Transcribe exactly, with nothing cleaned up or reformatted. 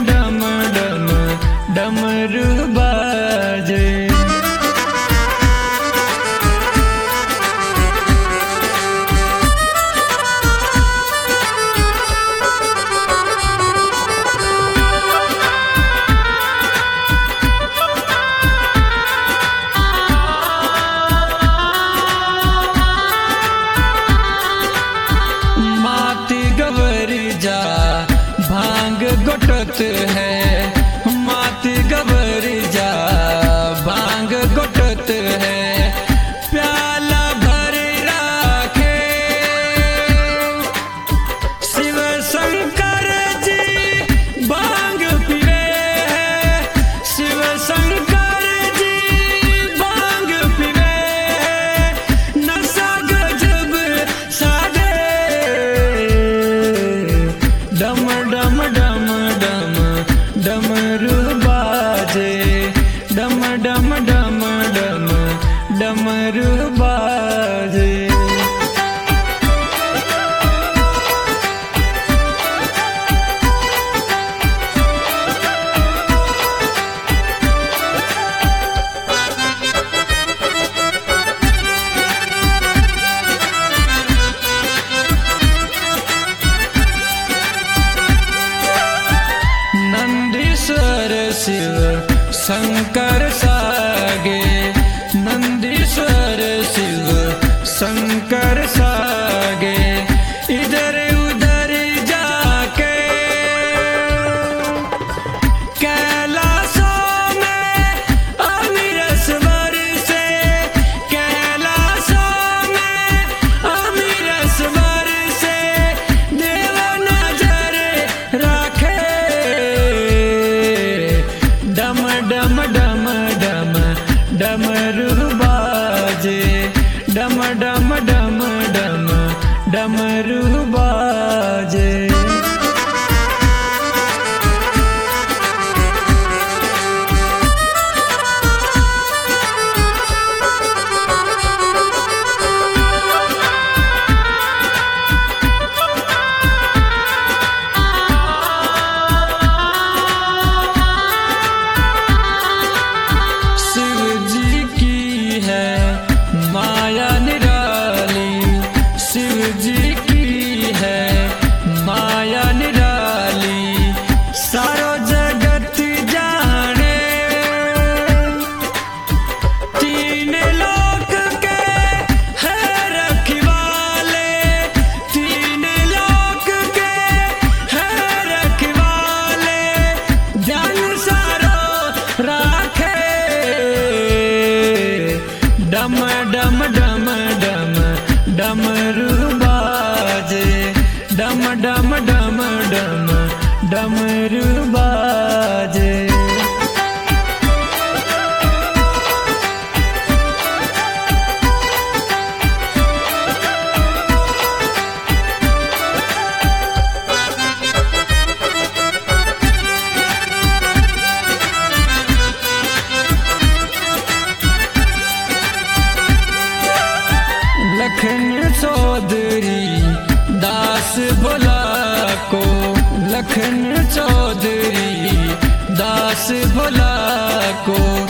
डम डम डमरू बाजे। भांग गोटत है मात गबर जा, भांग गोटत है प्याला भर राखे। शिव शंकर जी भांग पीवे है, शिव शंकर जी भांग पीवे है, नशा गजब साजे। डम डम डम डम डमरू बाजे, डम डम डम डम डमरू बाजे। नंदीश्वर शिव शंकर सागे, नंदीश्वर शिव शंकर सागे। इधर उधर जाके कैलाशों में अमीरस्वर से, कैलाशों में अमीरस्वर से देव नजर राखे। डम डम डम डम डमरू बाजे, डम डम डम डम डमरू बाजे। माया निराली शिव जी की है, माया निराली सारो जगत जाने। तीन लोक के है रखवाले, तीन लोक के है रखवाले, ध्यान सारो राखे। डम डम डम डम डमरू बाजे, डम डम डम डम डमरू बाजे। लखन चौधरी दास भोला को, लखन चौधरी दास भोला को।